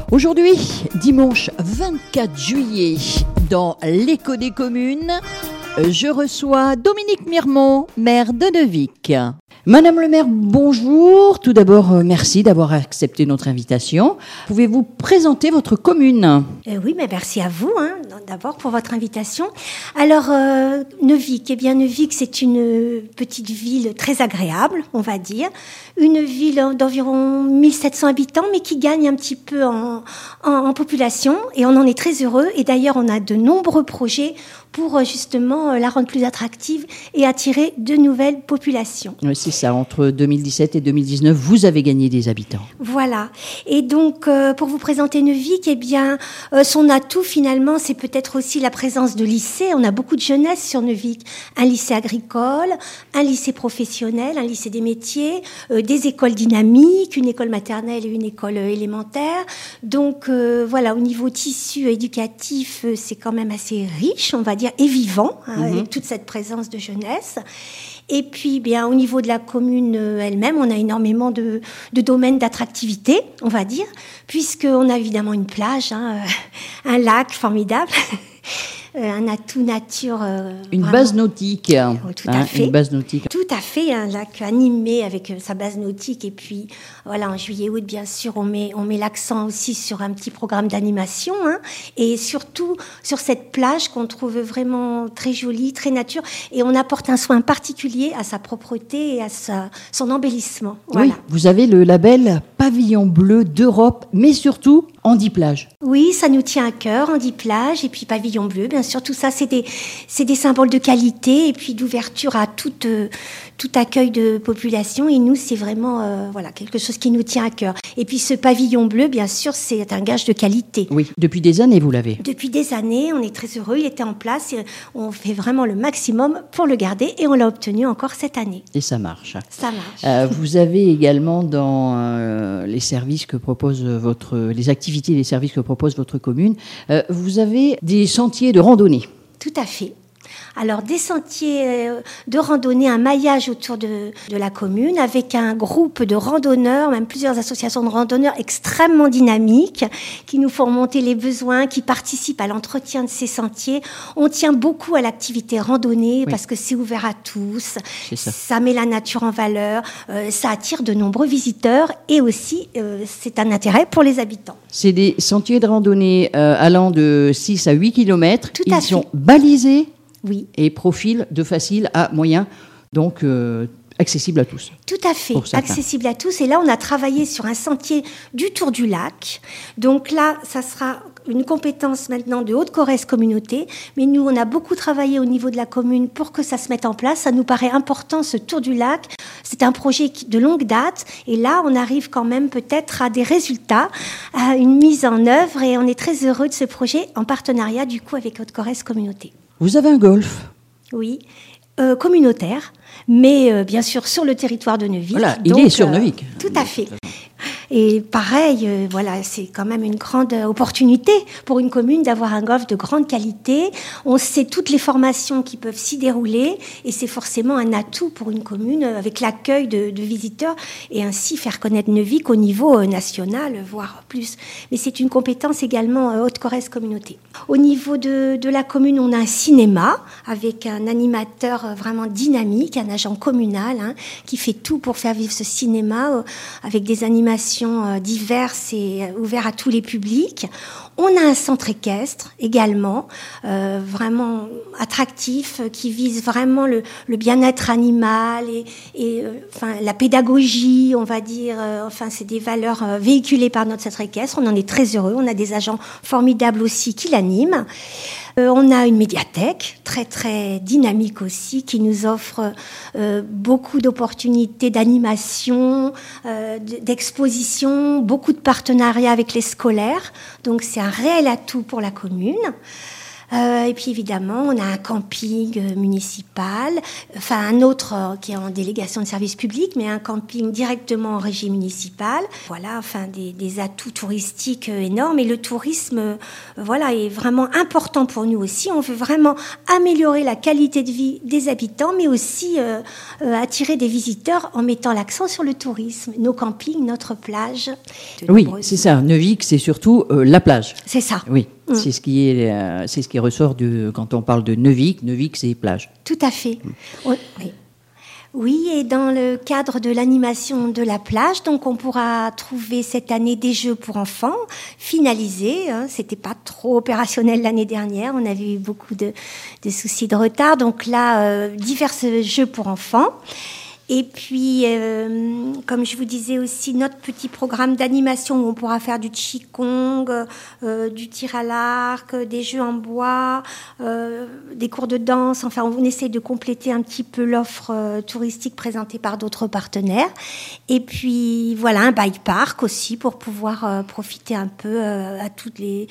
Aujourd'hui, dimanche 24 juillet, dans l'Écho des communes, je reçois Dominique Mirmont, maire de Neuvic. Madame le maire, bonjour. Tout d'abord, merci d'avoir accepté notre invitation. Pouvez-vous présenter votre commune ? Oui, mais merci à vous, d'abord pour votre invitation. Alors, Neuvic, Neuvic, c'est une petite ville très agréable, on va dire. Une ville d'environ 1700 habitants, mais qui gagne un petit peu en population. Et on en est très heureux. Et d'ailleurs, on a de nombreux projets pour justement la rendre plus attractive et attirer de nouvelles populations. Oui, c'est ça. Entre 2017 et 2019, vous avez gagné des habitants. Voilà. Et donc, pour vous présenter Neuvic, son atout finalement, c'est peut-être aussi la présence de lycées. On a beaucoup de jeunesse sur Neuvic. Un lycée agricole, un lycée professionnel, un lycée des métiers, des écoles dynamiques, une école maternelle et une école élémentaire. Donc, voilà, au niveau tissu éducatif, c'est quand même assez riche, on va dire, et vivant, avec toute cette présence de jeunesse. Et puis, au niveau de la commune elle-même, on a énormément de domaines d'attractivité, on va dire, puisqu'on a évidemment une plage, un lac formidable, un atout nature. Une base nautique. Oui, tout à fait. Une base nautique. Tout à fait, un lac animé avec sa base nautique. Et puis, voilà, en juillet-août, bien sûr, on met l'accent aussi sur un petit programme d'animation. Et surtout, sur cette plage qu'on trouve vraiment très jolie, très nature. Et on apporte un soin particulier à sa propreté et à son embellissement. Voilà. Oui, vous avez le label Pavillon Bleu d'Europe, mais surtout Handiplage. Oui, ça nous tient à cœur, Handiplage et puis Pavillon Bleu. Bien sûr, tout ça, c'est des symboles de qualité et puis d'ouverture à tout accueil de population. Et nous, c'est vraiment quelque chose qui nous tient à cœur. Et puis ce Pavillon Bleu, bien sûr, c'est un gage de qualité. Oui, depuis des années, vous l'avez. Depuis des années, on est très heureux. Il était en place et on fait vraiment le maximum pour le garder et on l'a obtenu encore cette année. Et ça marche. Ça marche. Vous avez également dans les services que propose les activités et les services que propose votre commune, vous avez des sentiers de randonnée. Tout à fait. Alors, des sentiers de randonnée, un maillage autour de la commune avec un groupe de randonneurs, même plusieurs associations de randonneurs extrêmement dynamiques qui nous font remonter les besoins, qui participent à l'entretien de ces sentiers. On tient beaucoup à l'activité randonnée parce que c'est ouvert à tous. Ça met la nature en valeur, ça attire de nombreux visiteurs et aussi c'est un intérêt pour les habitants. C'est des sentiers de randonnée allant de 6 à 8 km. Ils sont balisés. Oui. Et profil de facile à moyen, donc accessible à tous. Tout à fait, accessible à tous. Et là, on a travaillé sur un sentier du Tour du Lac. Donc là, ça sera une compétence maintenant de Haute-Corrèze Communauté. Mais nous, on a beaucoup travaillé au niveau de la commune pour que ça se mette en place. Ça nous paraît important, ce Tour du Lac. C'est un projet de longue date. Et là, on arrive quand même peut-être à des résultats, à une mise en œuvre. Et on est très heureux de ce projet en partenariat, du coup, avec Haute-Corrèze Communauté. Vous avez un golf ? Oui, communautaire, mais bien sûr sur le territoire de Neuvic. Voilà, il est sur Neuvic. Tout à fait. Et pareil, c'est quand même une grande opportunité pour une commune d'avoir un golf de grande qualité. On sait toutes les formations qui peuvent s'y dérouler et c'est forcément un atout pour une commune avec l'accueil de visiteurs et ainsi faire connaître Neuvic au niveau national, voire plus. Mais c'est une compétence également Haute-Corrèze Communauté. Au niveau de la commune, on a un cinéma avec un animateur vraiment dynamique, un agent communal qui fait tout pour faire vivre ce cinéma avec des animations diverses et ouvertes à tous les publics. On a un centre équestre également, vraiment attractif, qui vise vraiment le bien-être animal et la pédagogie, on va dire. C'est des valeurs véhiculées par notre centre équestre. On en est très heureux. On a des agents formidables aussi qui l'animent. On a une médiathèque très très dynamique aussi qui nous offre beaucoup d'opportunités d'animation, d'exposition, beaucoup de partenariats avec les scolaires. Donc c'est un réel atout pour la commune. Et puis évidemment, on a un camping municipal, enfin un autre qui est en délégation de service public, mais un camping directement en régie municipale. Voilà, enfin des atouts touristiques énormes. Et le tourisme, voilà, est vraiment important pour nous aussi. On veut vraiment améliorer la qualité de vie des habitants, mais aussi attirer des visiteurs en mettant l'accent sur le tourisme, nos campings, notre plage. Oui, c'est ça. Neuvik, c'est surtout la plage. C'est ça. Oui. C'est ce qui ressort quand on parle de Neuvik. Neuvik, c'est plage. Tout à fait. Oui, et dans le cadre de l'animation de la plage, donc on pourra trouver cette année des jeux pour enfants finalisés. C'était pas trop opérationnel l'année dernière. On avait eu beaucoup de soucis de retard. Donc là, divers jeux pour enfants. Et puis, comme je vous disais aussi, notre petit programme d'animation où on pourra faire du qigong, du tir à l'arc, des jeux en bois, des cours de danse. Enfin, on essaie de compléter un petit peu l'offre touristique présentée par d'autres partenaires. Et puis, voilà, un bike park aussi pour pouvoir profiter un peu à toutes les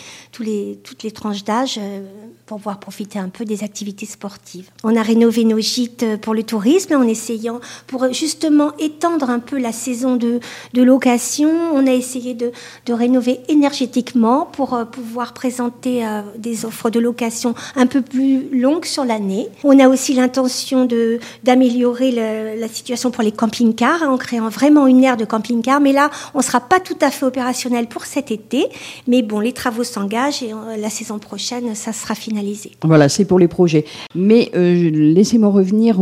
tranches d'âge, pour pouvoir profiter un peu des activités sportives. On a rénové nos gîtes pour le tourisme en essayant... Pour justement étendre un peu la saison de location, on a essayé de rénover énergétiquement pour pouvoir présenter des offres de location un peu plus longues sur l'année. On a aussi l'intention d'améliorer la situation pour les camping-cars en créant vraiment une aire de camping-car. Mais là, on ne sera pas tout à fait opérationnel pour cet été. Mais bon, les travaux s'engagent et la saison prochaine, ça sera finalisé. Voilà, c'est pour les projets. Mais laissez-moi revenir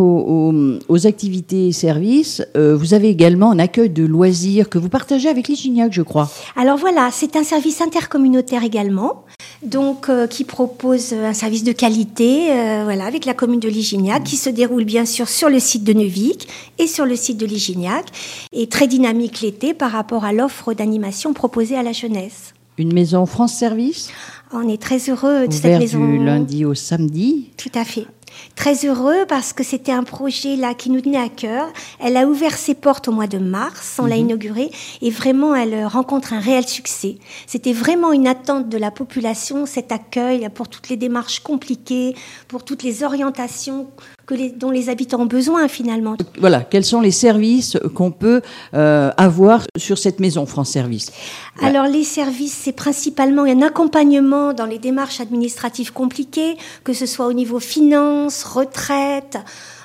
aux activités services. Vous avez également un accueil de loisirs que vous partagez avec Ligignac, je crois. Alors voilà, c'est un service intercommunautaire également, donc qui propose un service de qualité, voilà, avec la commune de Ligignac, qui se déroule bien sûr sur le site de Neuvik et sur le site de Ligignac, et très dynamique l'été par rapport à l'offre d'animation proposée à la jeunesse. Une maison France Service. On est très heureux de cette maison. Du lundi au samedi. Tout à fait. Très heureux parce que c'était un projet là qui nous tenait à cœur. Elle a ouvert ses portes au mois de mars, on l'a inaugurée et vraiment elle rencontre un réel succès. C'était vraiment une attente de la population, cet accueil pour toutes les démarches compliquées, pour toutes les orientations dont les habitants ont besoin finalement. Voilà, quels sont les services qu'on peut avoir sur cette maison France Service ? Alors les services, c'est principalement un accompagnement dans les démarches administratives compliquées, que ce soit au niveau finance, retraite,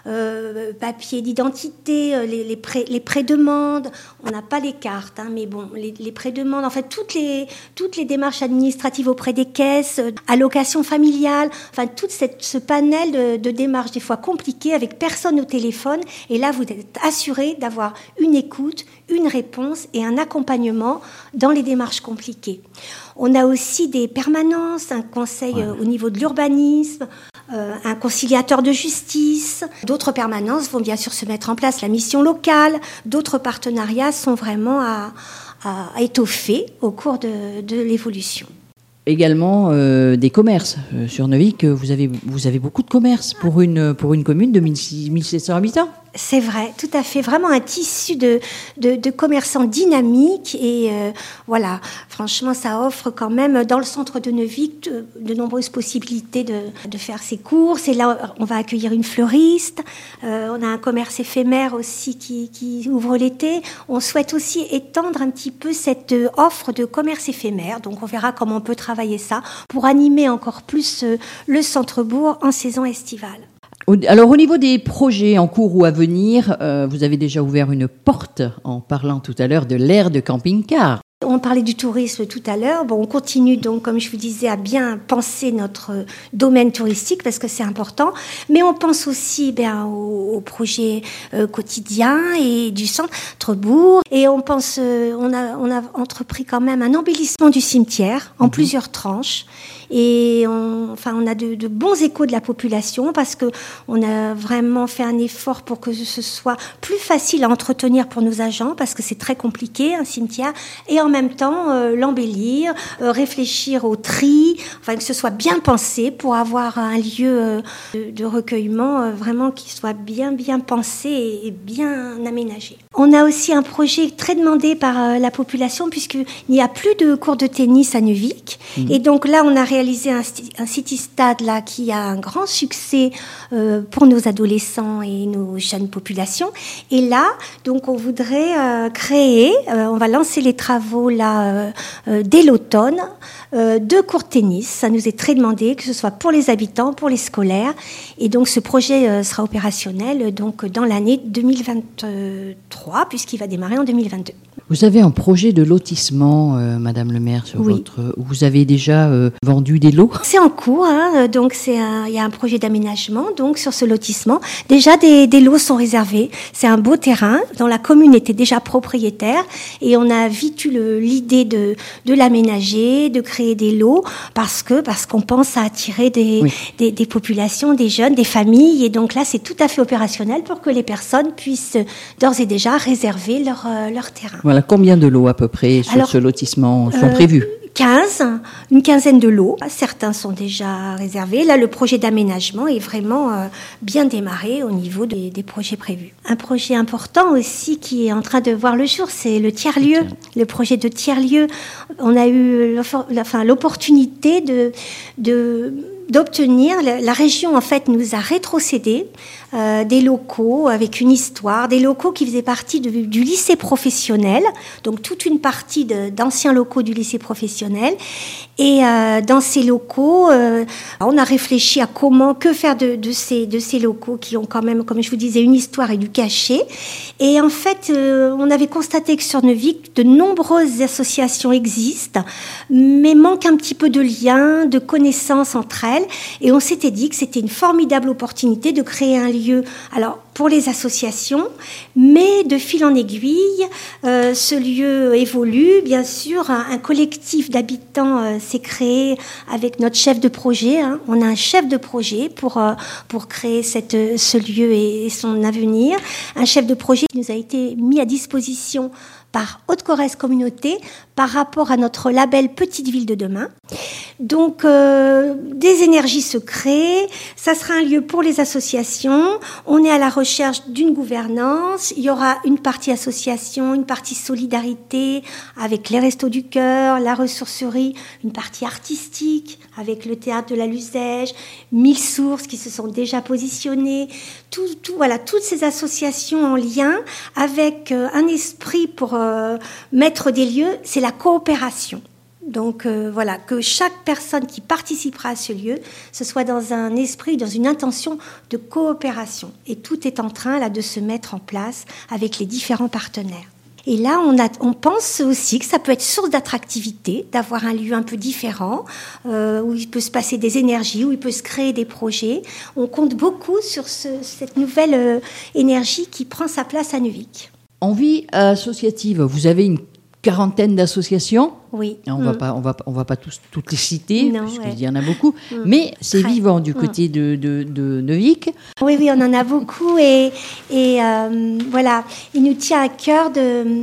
papier d'identité, les pré-demandes. On n'a pas les cartes, mais bon, les pré-demandes, en fait, toutes les démarches administratives auprès des caisses, allocation familiale, enfin, tout ce panel de démarches des fois compliquées avec personne au téléphone. Et là, vous êtes assuré d'avoir une écoute, une réponse et un accompagnement dans les démarches compliquées. On a aussi des permanences, un conseil au niveau de l'urbanisme, un conciliateur de justice. D'autres permanences vont bien sûr se mettre en place, la mission locale. D'autres partenariats sont vraiment à étoffer au cours de l'évolution. Également des commerces. Sur Neuvik, vous avez beaucoup de commerces pour une commune de 1700 habitants. C'est vrai, tout à fait. Vraiment un tissu de commerçants dynamiques et voilà. Franchement, ça offre quand même dans le centre de Neuvik de nombreuses possibilités de faire ses courses. Et là, on va accueillir une fleuriste. On a un commerce éphémère aussi qui ouvre l'été. On souhaite aussi étendre un petit peu cette offre de commerce éphémère. Donc, on verra comment on peut travailler ça pour animer encore plus le centre-bourg en saison estivale. Alors, au niveau des projets en cours ou à venir, vous avez déjà ouvert une porte en parlant tout à l'heure de l'aire de camping-car. On parlait du tourisme tout à l'heure. Bon, on continue donc, comme je vous disais, à bien penser notre domaine touristique parce que c'est important. Mais on pense aussi aux projets quotidiens et du centre-bourg. Et on pense, on a entrepris quand même un embellissement du cimetière en plusieurs tranches. Et on a de bons échos de la population parce que on a vraiment fait un effort pour que ce soit plus facile à entretenir pour nos agents parce que c'est très compliqué un cimetière et en même temps l'embellir, réfléchir au tri, enfin que ce soit bien pensé pour avoir un lieu de recueillement vraiment qui soit bien pensé et bien aménagé. On a aussi un projet très demandé par la population puisqu'il n'y a plus de cours de tennis à Neuvic. Et donc là, on a réalisé un city-stade là, qui a un grand succès pour nos adolescents et nos jeunes populations. Et là, donc on voudrait créer, on va lancer les travaux là dès l'automne, 2 cours de tennis. Ça nous est très demandé, que ce soit pour les habitants, pour les scolaires. Et donc ce projet sera opérationnel donc, dans l'année 2023, puisqu'il va démarrer en 2022. Vous avez un projet de lotissement, Madame le maire, sur vous avez déjà vendu des lots? C'est en cours, hein, donc il y a un projet d'aménagement donc sur ce lotissement. Déjà des lots sont réservés. C'est un beau terrain dont la commune était déjà propriétaire et on a vite eu l'idée de l'aménager, de créer des lots parce qu'on pense à attirer des populations, des jeunes, des familles, et donc là c'est tout à fait opérationnel pour que les personnes puissent d'ores et déjà réserver leur terrain. Voilà, combien de lots à peu près sur ce lotissement sont prévus? 15, une quinzaine de lots. Certains sont déjà réservés. Là, le projet d'aménagement est vraiment bien démarré au niveau des projets prévus. Un projet important aussi qui est en train de voir le jour, c'est le tiers-lieu. Le projet de tiers-lieu. On a eu l'opportunité d'obtenir, la région en fait nous a rétrocédé des locaux avec une histoire, des locaux qui faisaient partie du lycée professionnel, donc toute une partie d'anciens locaux du lycée professionnel. Et dans ces locaux, on a réfléchi à que faire de ces locaux qui ont quand même, comme je vous disais, une histoire et du cachet. Et en fait, on avait constaté que sur Neuvic, de nombreuses associations existent, mais manquent un petit peu de liens, de connaissances entre elles. Et on s'était dit que c'était une formidable opportunité de créer un lieu, alors pour les associations, mais de fil en aiguille, ce lieu évolue. Bien sûr, un collectif d'habitants s'est créé avec notre chef de projet. Hein. On a un chef de projet pour créer ce lieu et son avenir. Un chef de projet qui nous a été mis à disposition par Haute-Corrèze Communauté par rapport à notre label Petite Ville de demain. Donc, des énergies se créent. Ça sera un lieu pour les associations. On est à la recherche d'une gouvernance. Il y aura une partie association, une partie solidarité avec les Restos du Cœur, la ressourcerie, une partie artistique avec le théâtre de la Luzège, 1000 sources qui se sont déjà positionnées. Voilà, toutes ces associations en lien avec un esprit pour maître des lieux, c'est la coopération. Donc voilà, que chaque personne qui participera à ce lieu, ce soit dans un esprit, dans une intention de coopération. Et tout est en train là de se mettre en place avec les différents partenaires. Et là, on pense aussi que ça peut être source d'attractivité, d'avoir un lieu un peu différent, où il peut se passer des énergies, où il peut se créer des projets. On compte beaucoup sur cette nouvelle énergie qui prend sa place à Neuvic. En vie associative, vous avez une quarantaine d'associations. Oui. On va pas toutes les citer, puisqu'il y en a beaucoup, mais c'est vivant du côté de Neuvic. Oui, on en a beaucoup et voilà, il nous tient à cœur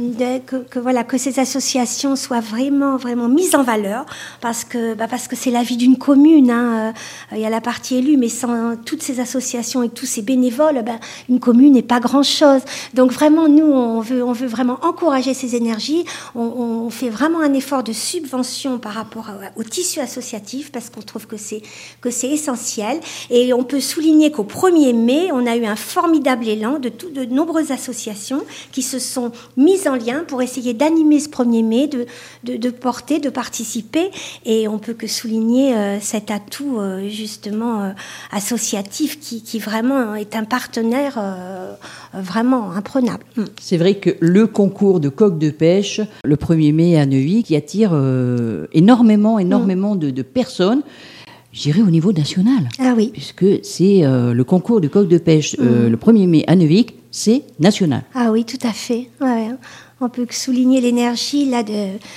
que ces associations soient vraiment mises en valeur parce que c'est la vie d'une commune. Hein. Il y a la partie élue, mais sans toutes ces associations et tous ces bénévoles, une commune n'est pas grand-chose. Donc vraiment, nous, on veut vraiment encourager ces énergies. On fait vraiment un effort de subvention par rapport au tissu associatif parce qu'on trouve que c'est essentiel. Et on peut souligner qu'au 1er mai, on a eu un formidable élan de nombreuses associations qui se sont mises en lien pour essayer d'animer ce 1er mai, de porter, de participer. Et on peut que souligner cet atout justement associatif qui vraiment est un partenaire vraiment imprenable. C'est vrai que le concours de coq de pêche, le 1er mai à Neuvic, qui attire énormément de personnes, je dirais au niveau national. Ah oui. Puisque c'est le concours de coq de pêche le 1er mai à Neuvic, c'est national. Ah oui, tout à fait. Ouais. On peut souligner l'énergie là de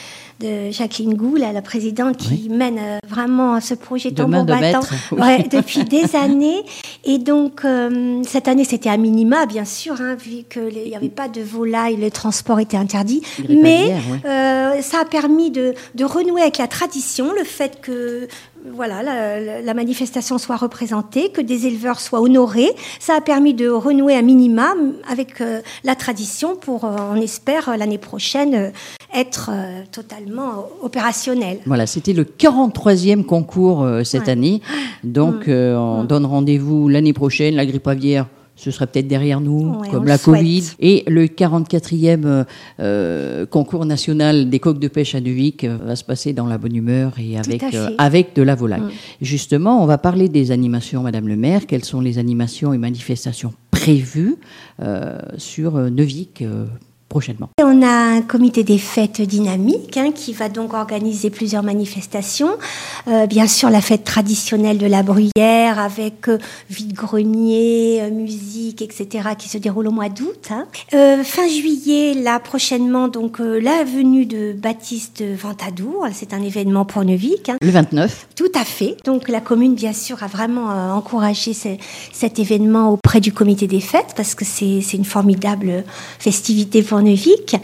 de Jacqueline Goux, la présidente, qui mène vraiment ce projet tambour battant depuis des années. Et donc, cette année, c'était à minima, bien sûr, vu qu'il n'y avait pas de volaille, le transport était interdit. Mais ça a permis de renouer avec la tradition, le fait que la manifestation soit représentée, que des éleveurs soient honorés. Ça a permis de renouer à minima avec la tradition pour, on espère, l'année prochaine, être totalement opérationnel. Voilà, c'était le 43e concours cette année. Donc, on donne rendez-vous l'année prochaine. La grippe aviaire, ce serait peut-être derrière nous, comme la Covid. Et le 44e concours national des coqs de pêche à Neuvic va se passer dans la bonne humeur et avec de la volaille. Justement, on va parler des animations, Madame le maire. Quelles sont les animations et manifestations prévues sur Neuvic prochainement? On a un comité des fêtes dynamique qui va donc organiser plusieurs manifestations. Bien sûr, la fête traditionnelle de la Bruyère avec vide-grenier, musique, etc. qui se déroule au mois d'août. Fin juillet, là prochainement, donc la venue de Baptiste Ventadour. C'est un événement pour Neuvic. Le 29. Tout à fait. Donc la commune, bien sûr, a vraiment encouragé cet événement auprès du comité des fêtes parce que c'est une formidable festivité pour Neuvic.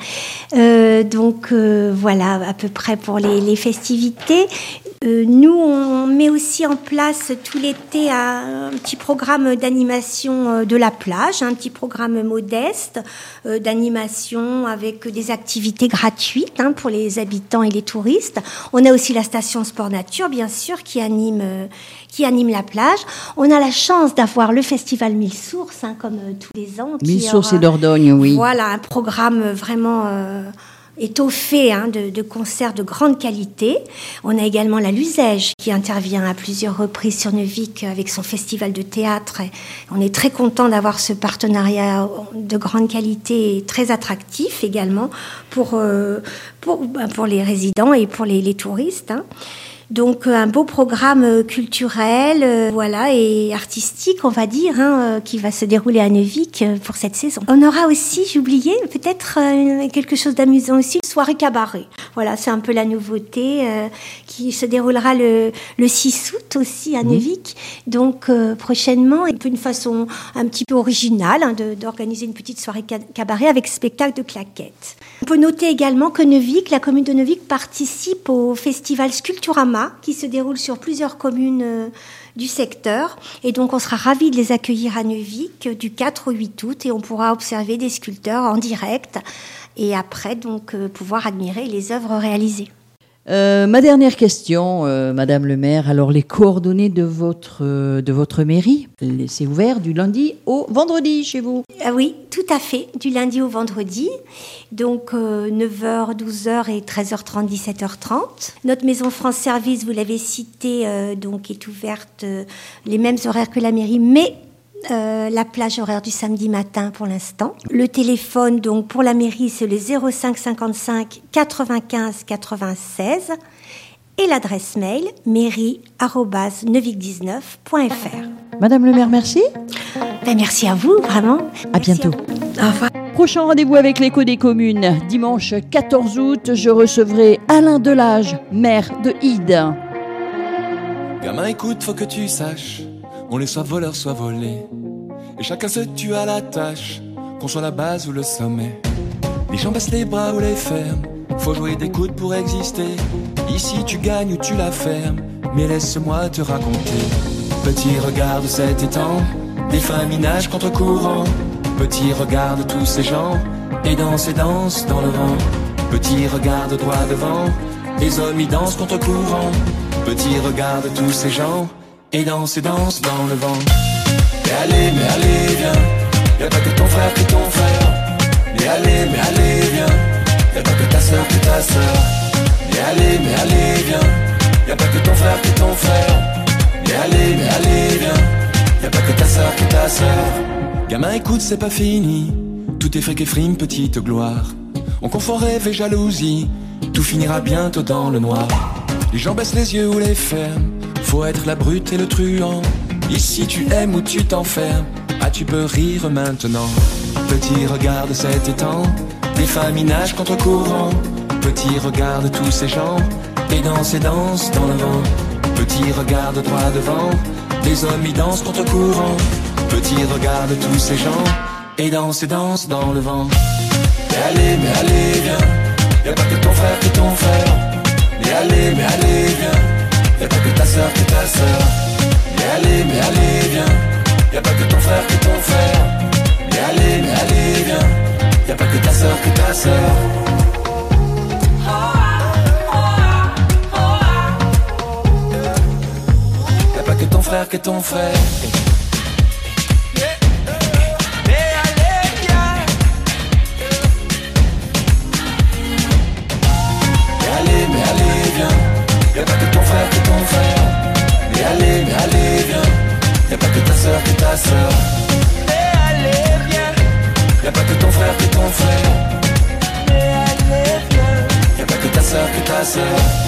Voilà à peu près pour les festivités. Nous, on met aussi en place tout l'été un petit programme d'animation de la plage, un petit programme modeste d'animation avec des activités gratuites pour les habitants et les touristes. On a aussi la station Sport Nature, bien sûr, qui anime la plage. On a la chance d'avoir le festival Mille Sources, comme tous les ans. Mille Sources et Dordogne, oui. Voilà, un programme vraiment étoffé de concerts de grande qualité. On a également la Luzège qui intervient à plusieurs reprises sur Neuvic avec son festival de théâtre. Et on est très content d'avoir ce partenariat de grande qualité et très attractif également pour les résidents et pour les touristes. Donc un beau programme culturel et artistique, on va dire, qui va se dérouler à Neuvic pour cette saison. On aura aussi, j'ai oublié, peut-être quelque chose d'amusant aussi, une soirée cabaret. Voilà, c'est un peu la nouveauté qui se déroulera le 6 août aussi à Neuvic. Donc prochainement, une façon un petit peu originale d'organiser une petite soirée cabaret avec spectacle de claquettes. On peut noter également que Neuvic, la commune de Neuvic, participe au festival Sculpturama qui se déroule sur plusieurs communes du secteur. Et donc, on sera ravis de les accueillir à Neuvic du 4 au 8 août et on pourra observer des sculpteurs en direct et après, donc, pouvoir admirer les œuvres réalisées. Ma dernière question, Madame le maire, alors les coordonnées de votre mairie, c'est ouvert du lundi au vendredi chez vous? Oui, tout à fait, du lundi au vendredi, donc 9h, 12h et 13h30, 17h30. Notre maison France Service, vous l'avez cité, donc est ouverte les mêmes horaires que la mairie, mais la plage horaire du samedi matin pour l'instant. Le téléphone donc pour la mairie c'est le 05 55 95 96 et l'adresse mail mairie@neuvic19.fr. Madame le maire, merci. Merci à vous, vraiment. À bientôt. Au revoir. Prochain rendez-vous avec l'écho des communes. Dimanche 14 août, je recevrai Alain Delage, maire de Ide. Gamin, écoute, faut que tu saches, on les soit voleurs, soit volés, et chacun se tue à la tâche, qu'on soit la base ou le sommet. Les gens baissent les bras ou les ferment, faut jouer des coudes pour exister. Ici tu gagnes ou tu la fermes, mais laisse-moi te raconter. Petit regarde cet étang, des femmes nagent contre courant. Petit regarde tous ces gens, et dansent dans le vent. Petit regarde droit devant, les hommes y dansent contre courant. Petit regarde tous ces gens, et dansent dans le vent. Mais allez, viens, y'a pas que ton frère, mais allez, viens, y'a pas que ta sœur, mais allez, viens, y'a pas que ton frère, mais allez, viens, y'a pas que ta sœur, Gamin, écoute, c'est pas fini, tout est fric et frime, petite gloire. On confond rêve et jalousie, tout finira bientôt dans le noir. Les gens baissent les yeux ou les ferment, faut être la brute et le truand. Ici tu aimes ou tu t'enfermes, ah tu peux rire maintenant. Petit regarde cet étang, des femmes y nagent contre courant. Petit, regarde tous ces gens et danse dans le vent. Petit, regarde droit devant, des hommes y dansent contre courant. Petit, regarde tous ces gens et danse dans le vent. Mais allez, viens, y'a pas que ton frère qui est ton frère. Mais allez, viens, y'a pas que ta sœur qui est ta sœur. Mais allez, viens, y'a pas que ton frère qui est ton frère. Mais allez, viens, y'a pas que ta sœur qui est ta sœur. Y'a pas que ton frère qui est ton frère. Y'a pas que ton frère qui est ton frère. Mais allez, viens. Y'a pas que ta sœur qui est ta sœur. Mais allez, viens. Y'a pas que ton frère qui est ton frère. Mais allez, viens. Y'a pas que ta sœur qui est ta sœur.